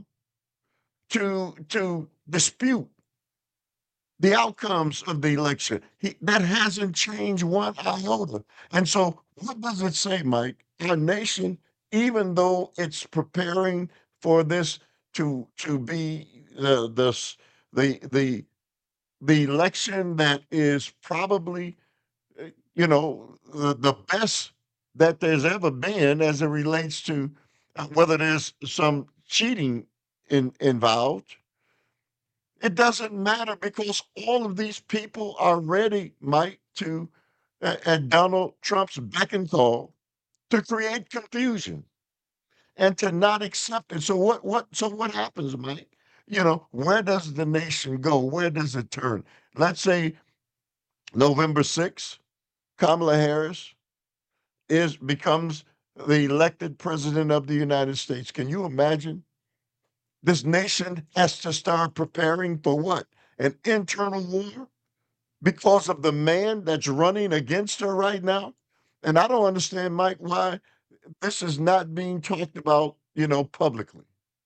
S22: to dispute the outcomes of the election. That hasn't changed one iota. And so what does it say, Mike? Our nation, even though it's preparing for this to be the election that is probably the best that there's ever been as it relates to whether there's some cheating involved. It doesn't matter because all of these people are ready, Mike, to at Donald Trump's beck and call to create confusion and to not accept it. So what happens, Mike? Where does the nation go? Where does it turn? Let's say November 6th, Kamala Harris becomes the elected president of the United States. Can you imagine? This nation has to start preparing for what? An internal war because of the man that's running against her right now? And I don't understand, Mike, why this is not being talked about, publicly.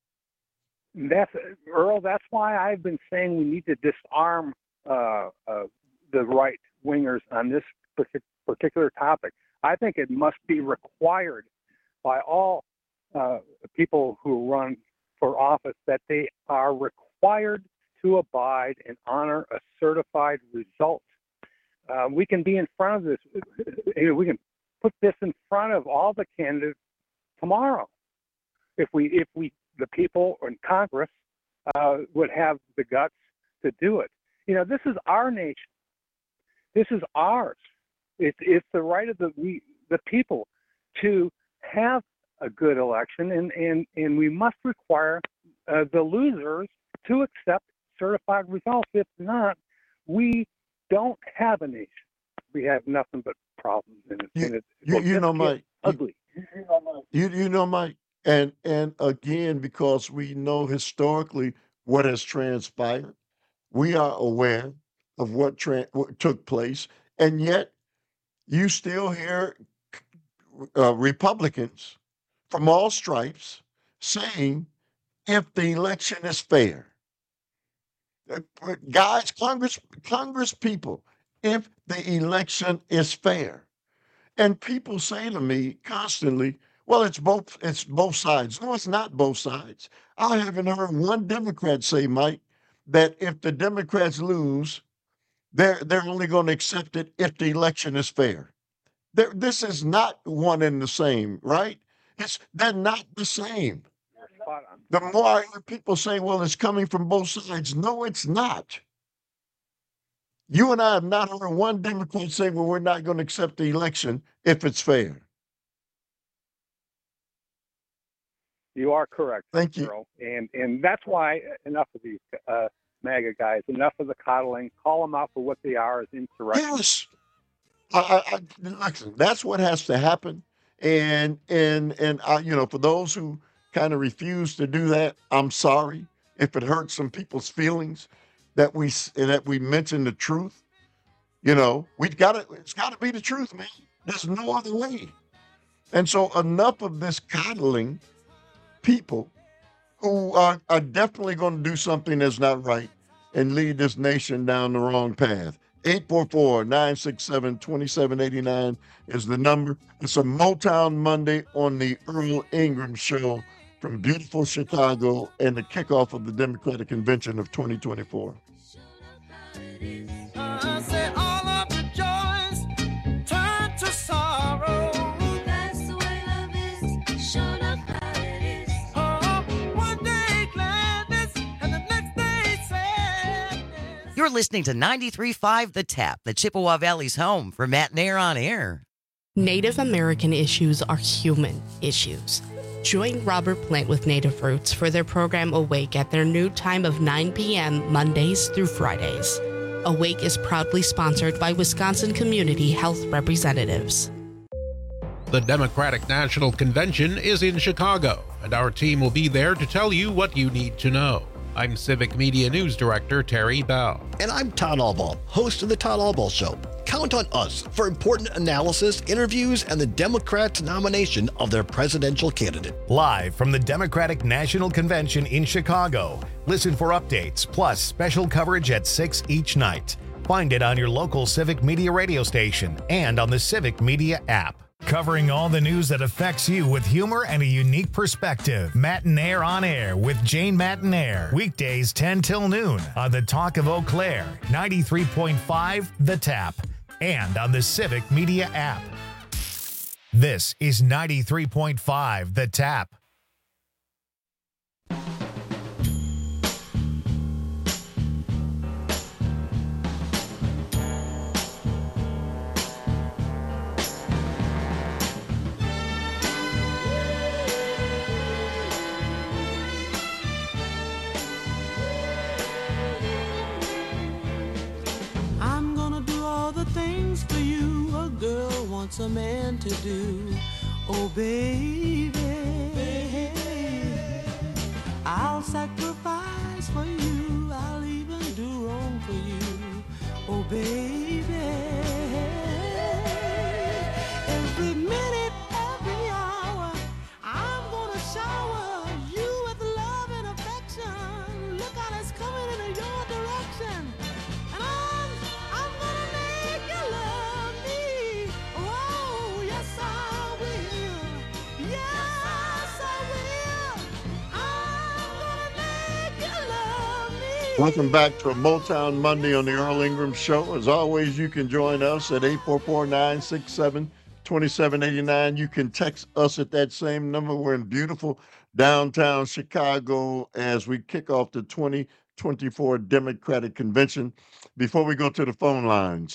S11: Earl, that's why I've been saying we need to disarm the right wingers on this particular topic. I think it must be required by all people who run for office that they are required to abide and honor a certified result. We can be in front of this. We can put this in front of all the candidates tomorrow. If the people in Congress would have the guts to do it. This is our nation. This is ours. It's the right of the people to have a good election, and we must require the losers to accept certified results. If not, we don't have a nation. We have nothing but problems, and
S22: Mike,
S11: ugly.
S22: Mike, and again, because we know historically what has transpired, we are aware of what took place, and yet you still hear Republicans from all stripes saying if the election is fair. Guys, Congress people, if the election is fair. And people say to me constantly, well, it's both sides. No, it's not both sides. I haven't heard one Democrat say, Mike, that if the Democrats lose, they're only going to accept it if the election is fair. This is not one and the same, right? They're not the same. The more I hear people say, well, it's coming from both sides. No, it's not. You and I have not heard one Democrat say, well, we're not going to accept the election if it's fair.
S11: You are correct.
S22: Thank you.
S11: Earl. And that's why enough of these MAGA guys, enough of the coddling. Call them out for what they are, as insurrection.
S22: Yes. Listen, that's what has to happen. And for those who kind of refuse to do that, I'm sorry if it hurts some people's feelings that we mention the truth. It's got to be the truth, man. There's no other way. And so enough of this coddling people who are definitely going to do something that's not right and lead this nation down the wrong path. 844-967-2789 is the number. It's a Motown Monday on the Earl Ingram Show from beautiful Chicago and the kickoff of the Democratic Convention of 2024.
S12: You're listening to 93.5 The Tap, the Chippewa Valley's home for Matt Nair on Air.
S14: Native American issues are human issues. Join Robert Plant with Native Roots for their program Awake at their new time of 9 p.m. Mondays through Fridays. Awake is proudly sponsored by Wisconsin Community Health Representatives.
S6: The Democratic National Convention is in Chicago, and our team will be there to tell you what you need to know. I'm Civic Media News Director Terry Bell.
S19: And I'm Todd Albaugh, host of The Todd Albaugh Show. Count on us for important analysis, interviews, and the Democrats' nomination of their presidential candidate.
S1: Live from the Democratic National Convention in Chicago. Listen for updates, plus special coverage at 6 each night. Find it on your local Civic Media radio station and on the Civic Media app. Covering all the news that affects you with humor and a unique perspective. Matt Nair on Air with Jane Matt Nair. Weekdays 10 till noon on the Talk of Eau Claire, 93.5 The Tap. and on the Civic Media app. This is 93.5 The Tap.
S21: I'm gonna do all the things for you a girl wants a man to do. Oh baby, I'll sacrifice for you, I'll even do wrong for you. Oh baby, every minute, every hour, I'm gonna shower you with love and affection. Look out, it's coming in your direction. And I'm gonna make you love me. Oh, yes I will. Yes I will. I'm gonna make you love me.
S22: Welcome back to a Motown Monday on the Earl Ingram Show. As always, you can join us at 844-967-2789. You can text us at that same number. We're in beautiful downtown Chicago as we kick off the 2024 Democratic Convention. Before we go to the phone lines,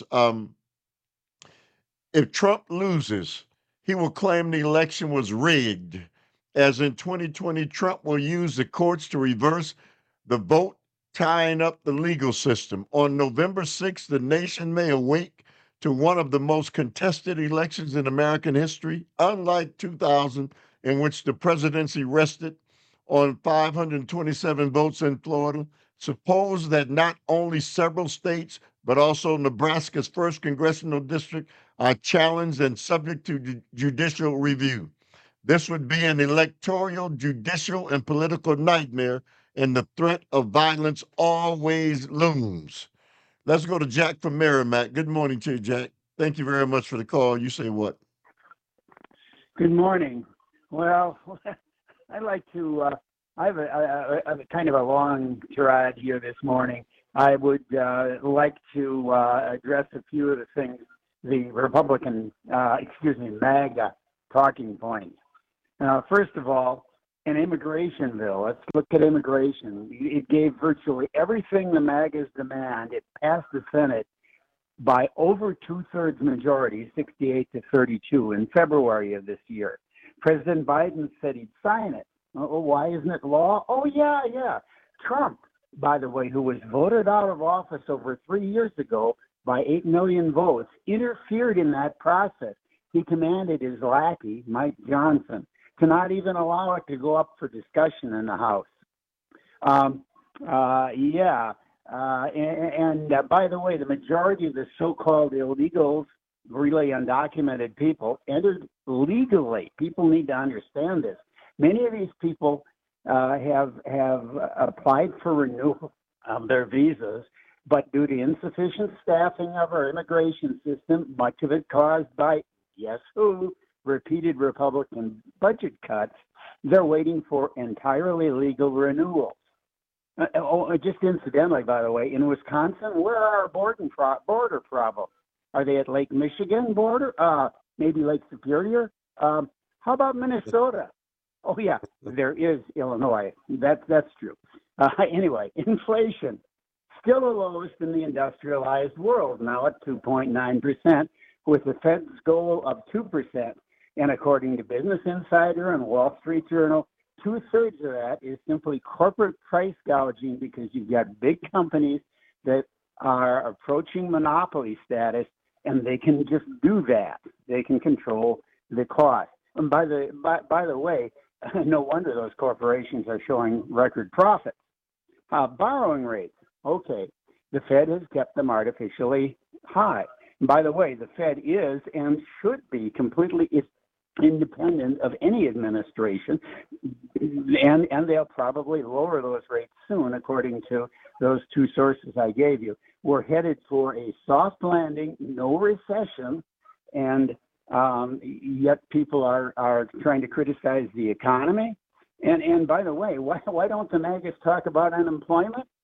S22: if Trump loses, he will claim the election was rigged. As in 2020, Trump will use the courts to reverse the vote, tying up the legal system. On November 6th, the nation may awake to one of the most contested elections in American history, unlike 2000, in which the presidency rested on 527 votes in Florida. Suppose that not only several states, but also Nebraska's 1st congressional district are challenged and subject to judicial review. This would be an electoral, judicial, and political nightmare, and the threat of violence always looms. Let's go to Jack from Merrimack. Good morning to you, Jack. Thank you very much for the call. You say what?
S3: Good morning. Well, I'd like to, I have a kind of a long tirade here this morning. I would like to address a few of the things the Republican, MAGA talking points. First of all, an immigration bill. Let's look at immigration. It gave virtually everything the MAGAs demand. It passed the Senate by over 2/3 majority, 68 to 32, in February of this year. President Biden said he'd sign it. Oh, why isn't it law? Oh, yeah. Trump, by the way, who was voted out of office over 3 years ago by 8 million votes, interfered in that process. He commanded his lackey, Mike Johnson, to not even allow it to go up for discussion in the House. And by the way, the majority of the so-called illegals, really undocumented people, entered legally. People need to understand this. Many of these people have applied for renewal of their visas, but due to insufficient staffing of our immigration system, much of it caused by, guess who, repeated Republican budget cuts, they're waiting for entirely legal renewals. Just incidentally, by the way, in Wisconsin, where are our border problems? Are they at Lake Michigan border? Maybe Lake Superior? How about Minnesota? Oh, yeah, there is Illinois. That's true. Anyway, inflation, still the lowest in the industrialized world, now at 2.9%, with the Fed's goal of 2%. And according to Business Insider and Wall Street Journal, 2/3 of that is simply corporate price gouging, because you've got big companies that are approaching monopoly status, and they can just do that. They can control the cost. And by the way, no wonder those corporations are showing record profits. Borrowing rates. Okay, the Fed has kept them artificially high. And by the way, the Fed is and should be completely independent of any administration, and they'll probably lower those rates soon, according to those two sources I gave you. We're headed for a soft landing, no recession, and yet people are trying to criticize the economy. And by the way, why don't the MAGAs talk about unemployment?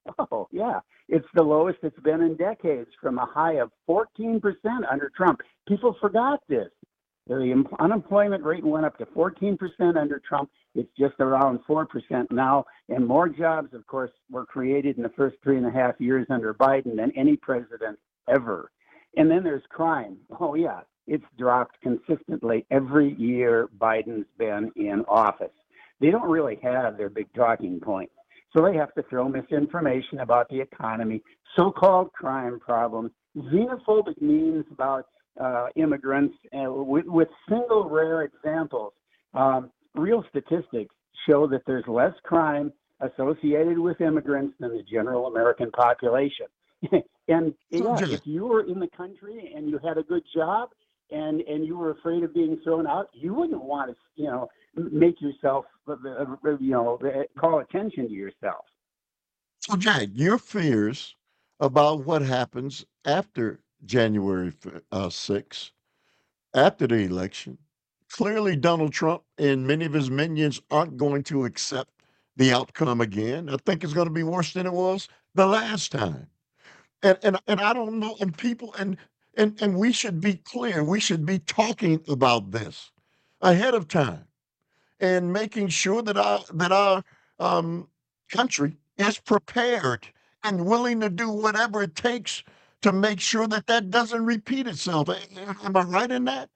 S3: Oh, yeah. It's the lowest it's been in decades, from a high of 14% under Trump. People forgot this. The unemployment rate went up to 14% under Trump. It's just around 4% now. And more jobs, of course, were created in the first 3.5 years under Biden than any president ever. And then there's crime. Oh, yeah. It's dropped consistently every year Biden's been in office. They don't really have their big talking points. So they have to throw misinformation about the economy, so-called crime problems, xenophobic memes about immigrants, with single rare examples. Real statistics show that there's less crime associated with immigrants than the general American population. And yeah, if you were in the country and you had a good job and you were afraid of being thrown out, you wouldn't want to, make yourself, call attention to yourself.
S22: So, Jack, your fears about what happens after January 6th, after the election, clearly Donald Trump and many of his minions aren't going to accept the outcome again. I think it's going to be worse than it was the last time. And I don't know, and people, and we should be clear, we should be talking about this ahead of time and making sure that our country is prepared and willing to do whatever it takes to make sure that doesn't repeat itself. Am I right in that?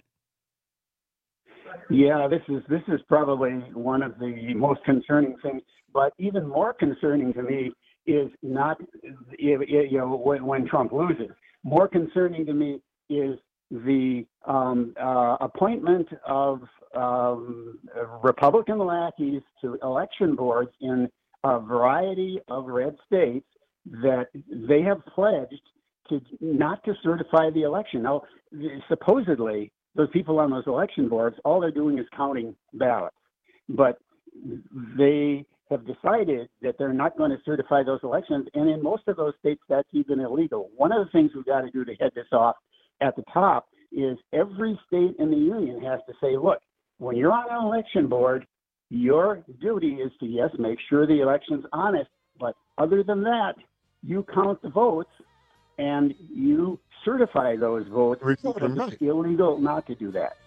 S3: Yeah, this is probably one of the most concerning things. But even more concerning to me is not, when Trump loses. More concerning to me is the appointment of Republican lackeys to election boards in a variety of red states that they have pledged to not to certify the election. Now, supposedly, those people on those election boards, all they're doing is counting ballots. But they have decided that they're not going to certify those elections. And in most of those states, that's even illegal. One of the things we've got to do to head this off at the top is every state in the union has to say, look, when you're on an election board, your duty is to, yes, make sure the election's honest. But other than that, you count the votes and you certify those votes, because it's illegal not to do that.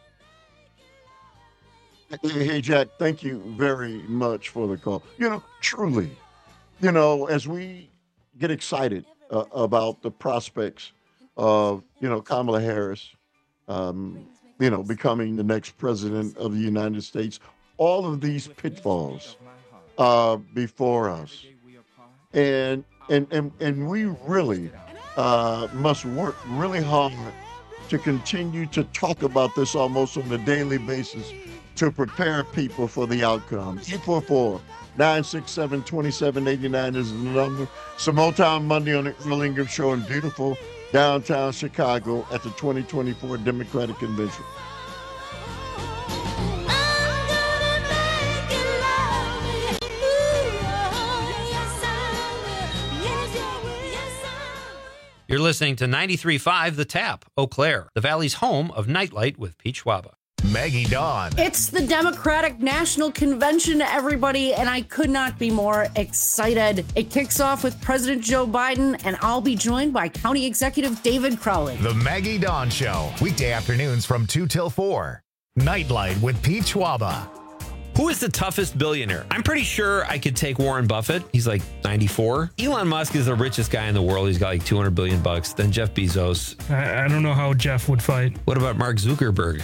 S22: Hey, Jack, thank you very much for the call. Truly, as we get excited about the prospects of, Kamala Harris, becoming the next president of the United States, all of these pitfalls are before us. And we really must work really hard to continue to talk about this almost on a daily basis to prepare people for the outcome. 844-967-2789 is the number. It's a Motown Monday on the Earl Ingram Show in beautiful downtown Chicago at the 2024 Democratic Convention.
S10: You're listening to 93.5 The Tap, Eau Claire, the Valley's home of Nightlight with Pete Schwaba.
S1: Maggie Dawn.
S4: It's the Democratic National Convention, everybody, and I could not be more excited. It kicks off with President Joe Biden, and I'll be joined by County Executive David Crowley.
S1: The Maggie Dawn Show, weekday afternoons from 2 till 4. Nightlight with Pete Schwaba.
S10: Who is the toughest billionaire? I'm pretty sure I could take Warren Buffett. He's like 94. Elon Musk is the richest guy in the world. He's got like $200 billion. Then Jeff Bezos.
S15: I don't know how Jeff would fight.
S10: What about Mark Zuckerberg?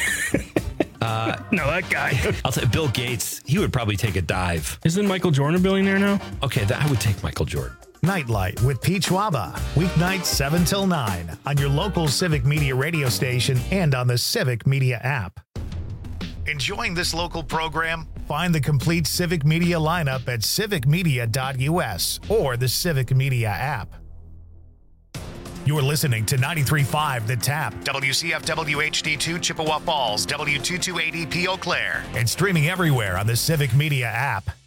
S15: No, that guy.
S10: I'll say Bill Gates. He would probably take a dive.
S15: Isn't Michael Jordan a billionaire now?
S10: Okay, I would take Michael Jordan.
S1: Nightlight with Pete Schwaba. Weeknights 7 till 9 on your local Civic Media radio station and on the Civic Media app. Enjoying this local program? Find the complete Civic Media lineup at civicmedia.us or the Civic Media app. You're listening to 93.5 The Tap, WCFW HD2 Chippewa Falls, W228EP Eau Claire, and streaming everywhere on the Civic Media app.